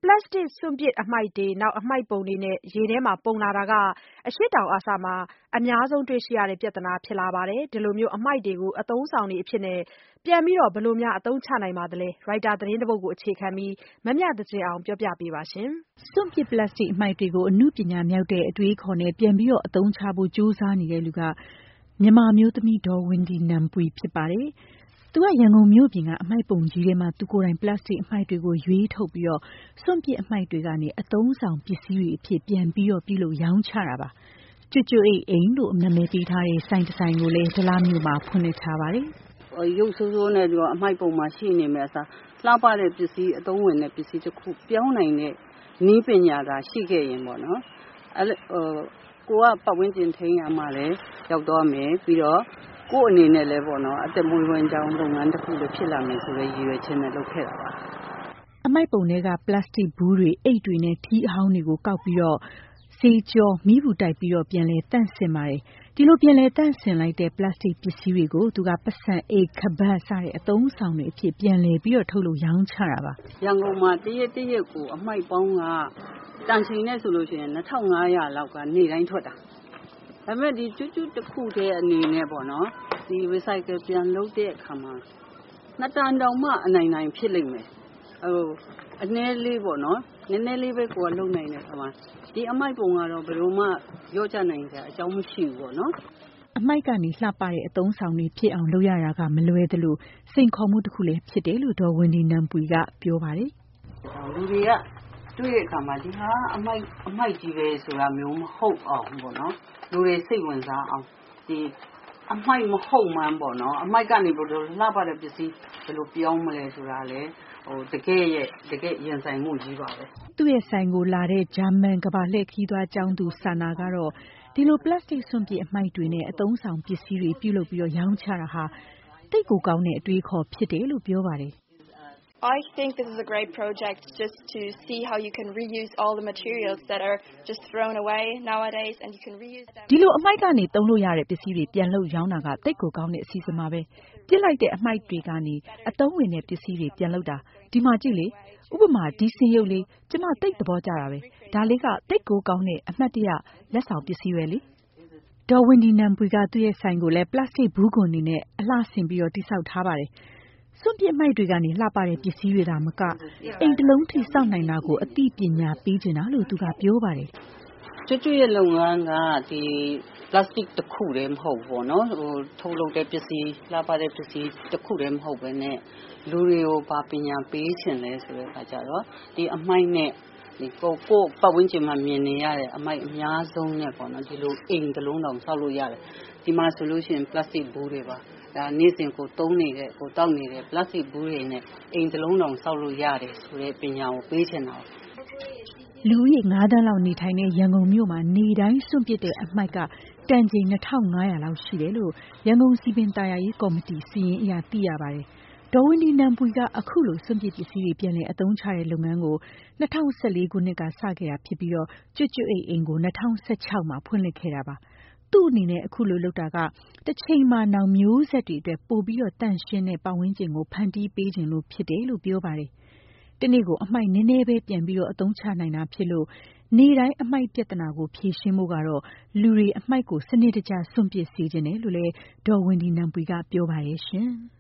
ပလတ်စတစ်စွန့်ပစ်အမှိုက်တွေအမှိုက်ပုံတွေနဲ့ရေထဲမှာပုံလာတာကအရှေ့တောင်အာရှမှာအများဆုံးတွေ့ရှိရတဲ့ပြဿနာဖြစ်လာပါတယ်။ဒီလိုမျိုးအမှိုက်တွေကိုအသုံးအဆောင်တွေအဖြစ်နဲ့ပြန်ပြီးဘယ်လိုအသုံးချနိုင်ပါသလဲ။ ရိုက်တာသတင်းတစ်ပုဒ်ကိုအခြေခံပြီးမမြသဇင်အောင်ပြောပြပေးပါရှင်။ စွန့်ပစ်ပလတ်စတစ်အမှိုက်တွေကိုအနုပညာမြောက်တဲ့အတွေးအခေါ်နဲ့ပြန်ပြီးအသုံးချဖို့ကြိုးစားနေတဲ့လူကမြန်မာမျိုးသမီးဒေါ်ဝင်းဒီနမ်ပွီဖြစ်ပါတယ်။ သူကရန်ကုန်မြို့ပြင်ကအမှိုက်ပုံကြီးထဲမှာသူကိုယ်တိုင်ပလတ်စတစ်အမှိုက်တွေကိုရွေးထုတ်ပြီးစွန့်ပစ်အမှိုက်တွေကနေအသုံးဆောင်ပစ္စည်းတွေအဖြစ်ပြန်ပြီးပြုလုပ်ရောင်းချတာပါ။ကျွတ်ကျွတ်အိမ်လို့နာမည်ပေးထားတဲ့ဆိုင်တစ်ဆိုင်ကိုလည်းဒလမြို့မှာဖွင့်လှစ်ထားပါတယ်။ရုပ်ဆိုးဆိုးနဲ့အမှိုက်ပုံမှာရှိနေမယ်အစားလှပတဲ့ပစ္စည်းအသုံးဝင်တဲ့ပစ္စည်းတစ်ခုပြောင်းနိုင်တဲ့နည်းပညာသာရှိခဲ့ရင်ပေါ့နော်ကိုကပတ်ဝန်းကျင်ထိန်းရမှလည်းရောက်သွားမယ်ပြီးတော့ကိုယ့်အနေနဲ့လည်းပေါ့နော်အသက်မွေးဝမ်းကြောင်းလုပ်ငန်းတစ်ခုလည်းဖြစ်လာမယ်ဆိုတဲ့ရည်ရွယ်ချက်နဲ့လုပ်ခဲ့တာပါအမှိုက်ပုံတွေကပလတ်စတစ်ဘူးတွေအိတ်တွေနဲ့ထီးအဟောင်းတွေကိုကောက်ပြီးဆေးကြောမီးဘူးတိုက်ပြီးပြန်လဲတန့်စင်ပါတယ်ဒီလိုပြန်လဲတန့်စင်လိုက်တဲ့ပလတ်စတစ်ပစ္စည်းတွေကိုသူကပတ်စံအိတ်ခပတ်စတဲ့အသုံးဆောင်တွေအဖြစ်ပြန်လဲပြီးထုတ်လို့ရောင်းချတာပါရန်ကုန်မှာတရက်ကိုအမှိုက်ပေါင်းကတန်ချိန်နဲ့ဆိုလို့ရှိရင်2500လောက်ကနေ့တိုင်းထွက်တာဒါပေမဲ့ဒီကျွတ်တစ်ခုတည်းအနေနဲ့ပေါ့နော်ဒီ recycle ပြန်လုပ်တဲ့အခါမှာနှစ်တန်တောင်မှအနိုင်ဖြစ်လိမ့်မယ်အနည်းလေးပေါ့နော်နည်းနည်းလေးပဲကိုယ်ကလုံနိုင်တဲ့အခါမှာဒီအမှိုက်ပုံကတော့ဘယ်လိုမှရော့ချနိုင်ကြအကြောင်းမရှိဘူးပေါ့နော်အမှိုက်ကနေလှပတဲ့အသုံးဆောင်တွေဖြစ်အောင်လုပ်ရတာကမလွယ်သလိုစိန်ခေါ်မှုတစ်ခုလည်းဖြစ်တယ်လို့ဒေါ်ဝင်းဒီနမ်ပွီကပြောပါတယ်လူတွေကတွေ့တဲ့အခါမှာဒီဟာအမှိုက်ကြီးပဲဆိုတာမျိုးမဟုတ်အောင်ပေါ့နော်လူတွေစိတ်ဝင်စားအောင်ဒီအမှိုက်မဟုတ်မှန်းပေါ့နော်အမှိုက်ကနေဘယ်လိုလှပတဲ့ပစ္စည်းဘယ်လိုပြောင်းမလဲဆိုတာလေတကယ်ရင်ဆိုင်မှုကြီးပါပဲသူ့ရဲ့ဆိုင်ကိုလာတဲ့ဂျာမန်ကဘာလှည့်ခရီးသွားကျောင်းသူဆာနာကတော့ဒီလိုပလတ်စတစ်စွန့်ပစ်အမှိုက်တွေနဲ့အသုံးဆောင်ပစ္စည်းတွေပြုလုပ်ပြီးရောင်းချတာဟာတိတ်ကိုကောင်းတဲ့အတွေးခေါ်ဖြစ်တယ်လို့ပြောပါတယ် I think this is a great project just to see how you can reuse all the materials that are just thrown away nowadays and you can reuse them ဒီလိုအမှိုက်ကနေသုံးလို့ရတဲ့ပစ္စည်းတွေပြန်လုပ်ရောင်းတာကတိတ်ကိုကောင်းတဲ့အစီအစဉ်ပါပဲပြစ်လိုက်တဲ့အမှိုက်တွေကနေအသုံးဝင်တဲ့ပစ္စည်းတွေပြန်လုပ်တာဒီမှာကြည့်လေဥပမာဒီစင်ရုပ်လေးကျမတိတ်သဘောကျတာပဲဒါလေးကတိတ်ကိုကောင်းတဲ့အမှတ်တရလက်ဆောင်ပစ္စည်းပဲလေဒေါ်ဝင်းဒီနမ်ပွီကသူ့ရဲ့ဆိုင်ကိုလည်းပလတ်စတစ်ဘူးခွံတွေနဲ့အလှဆင်ပြီးတိစောက်ထားပါတယ်စွန့်ပစ်အမှိုက်တွေကနေလှပတဲ့ပစ္စည်းတွေသာမကအိမ်တစ်လုံးထိစောင့်နိုင်တာကိုအသိပညာပေးချင်တာလို့သူကပြောပါတယ်ကျွတ်ရဲ့လုပ်ငန်းကဒီပလတ်စတစ်တစ်ခုတည်းမဟုတ်ဘူးပေါ့နော်ထုတ်လုပ်တဲ့ပစ္စည်းလှပတဲ့ပစ္စည်းတစ်ခုတည်းမဟုတ်ဘဲနဲ့လူတွေကိုပါပညာပေးချင်လဲဆိုတဲ့အခါကျတော့ဒီအမှိုက်နဲ့ဒီကိုပတ်ဝန်းကျင်မှာမြင်နေရတဲ့အမှိုက်အများဆုံးနဲ့ပေါ့နော်ဒီလိုအိမ်တစ်လုံးတောင်ဆောက်လို့ရတယ်ဒီမှာဆိုလို့ရှိရင်ပလတ်စတစ်ဘူးတွေပါဒါနေ့စဉ်ကိုသုံးနေတဲ့ကိုတောက်နေတဲ့ပလတ်စတစ်ဘူးတွေနဲ့အိမ်တစ်လုံးတောင်ဆောက်လို့ရတယ်ဆိုတဲ့ပညာကိုပေးချင်တာလူဦးရေ9 သန်းလောက်နေထိုင်တဲ့ရန်ကုန်မြို့မှာနေတိုင်းစွန့်ပစ်တဲ့အမှိုက်ကတန်ချိန်2500လောက်ရှိတယ်လို့ရန်ကုန်စီပင်သာယာရေးကော်မတီစီရင်အရာသိရပါတယ်ဒေါ်ဝင်းဒီနမ်ပွီကအခုလိုစွန့်ပစ်ပစ္စည်းတွေပြန်လည်အသုံးချတဲ့လုပ်ငန်းကို2014ခုနှစ်ကစခဲ့တာဖြစ်ပြီးကျွတ်အိမ်ကို2016မှာဖွင့်လှစ်ခဲ့တာပါသူ့အနေနဲ့အခုလိုလုပ်တာကတစ်ချိန်မှာနောင်မျိုးဆက်တွေအတွက်ပိုပြီးတန့်ရှင်းတဲ့ပတ်ဝန်းကျင်ကိုဖန်တီးပေးခြင်းလို့ဖြစ်တယ်လို့ပြောပါတယ်တနေ့ကိုအမှိုက်နည်းနည်းပဲပြန်ပြီးအသုံးချနိုင်တာဖြစ်လို့နေ့တိုင်းအမှိုက်ပြဿနာကိုဖြေရှင်းဖို့ကတော့လူတွေအမှိုက်ကိုစနစ်တကျစွန့်ပစ်စေချင်တယ်လို့လည်းဒေါ်ဝင်းဒီနမ်ပွီကပြောပါတယ်ရှင်